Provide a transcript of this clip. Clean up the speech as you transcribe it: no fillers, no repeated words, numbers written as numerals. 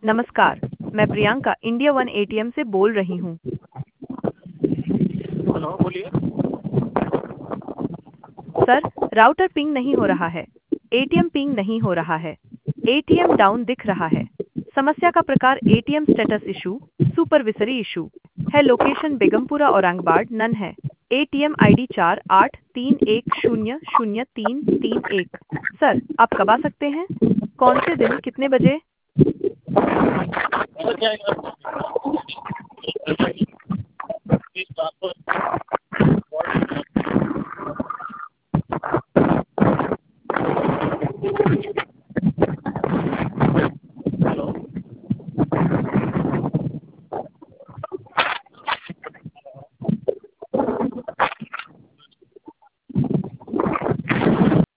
नमस्कार। मैं Priyanka India one ATM से बोल रही हूँ। हेलो, बोलिए। सर, राउटर पिंग नहीं हो रहा है। एटीएम पिंग नहीं हो रहा है। एटीएम डाउन दिख रहा है। समस्या का प्रकार ATM status issue, supervisory issue है। लोकेशन बेगमपुरा औरंगाबाद नन है। ATM ID 4831003331। सर, आप कब आ सकते हैं? कौन से दिन, कितने बजे? हो जाएगा। इस बात को